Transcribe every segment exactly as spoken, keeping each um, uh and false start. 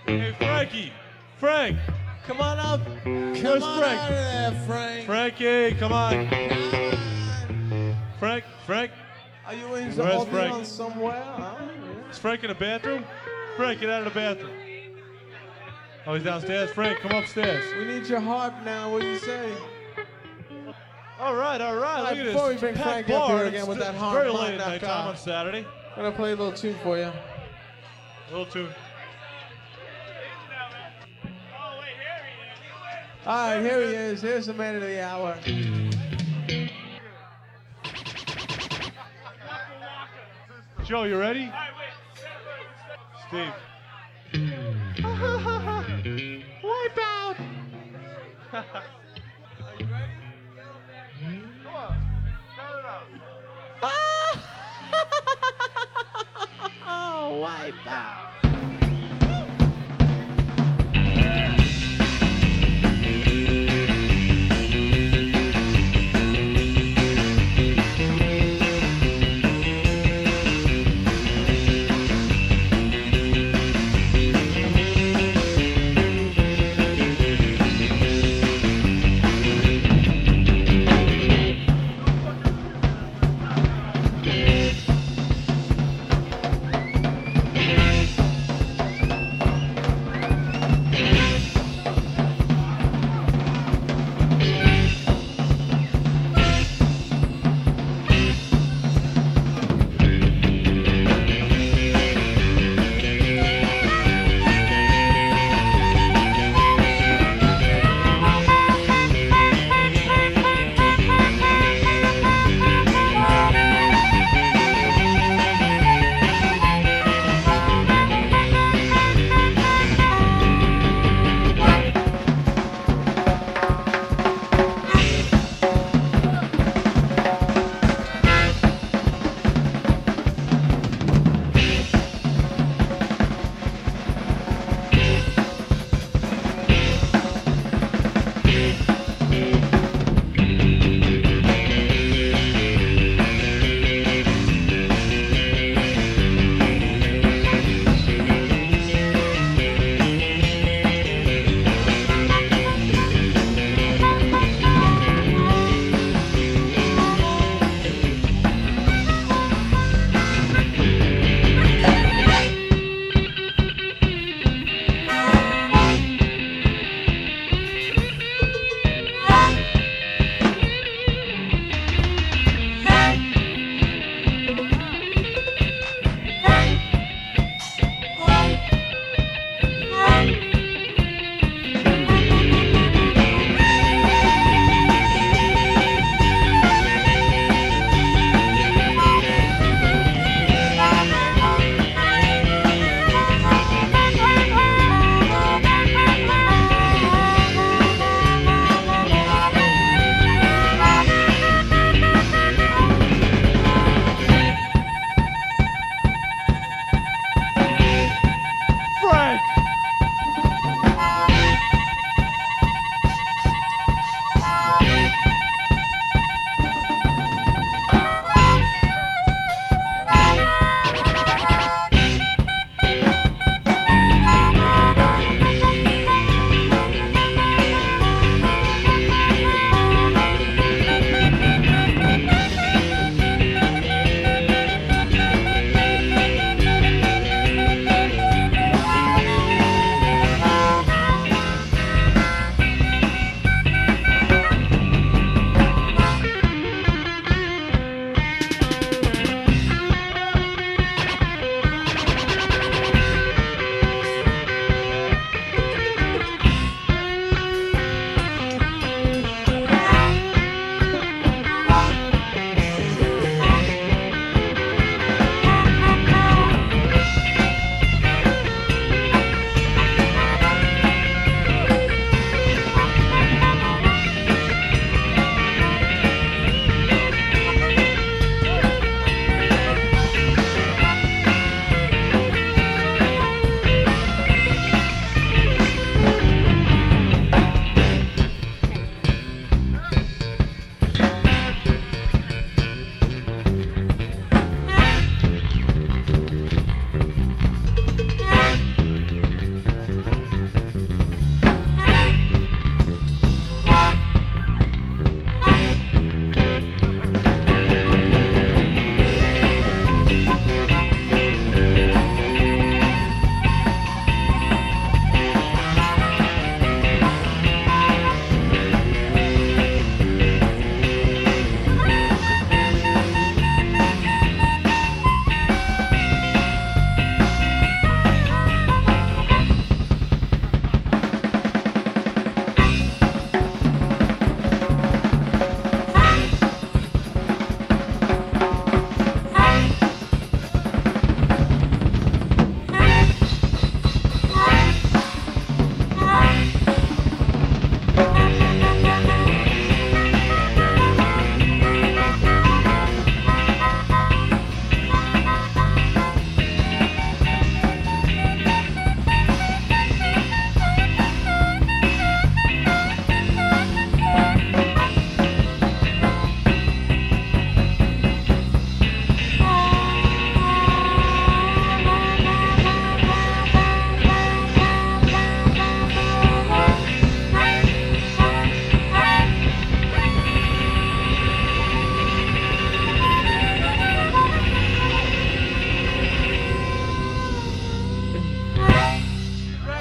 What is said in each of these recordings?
Hey, Frankie. Frank. Come on up. Come Where's on Frank? out of there, Frank. Frankie, come on. Come on. Frank, Frank. Are you in Where's holding Frank? on somewhere? Huh? Yeah. Is Frank in the bathroom? Frank, get out of the bathroom. Oh, he's downstairs? Frank, come upstairs. We need your harp now. What do you say? All right, all right. Look at this. Before we bring Packed Frank up bar. here again It's with that it's hard very rock late at night knockout. time on Saturday. I'm gonna play a little tune for you. A little tune. All right, here he is. Here's the man of the hour. Joe, you ready? Steve. Wipe out. Oh, wipe out.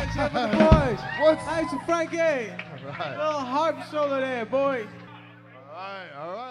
What's up with the boys? What's Nice to Frankie. all right? Little harp solo there, boy. All right, all right.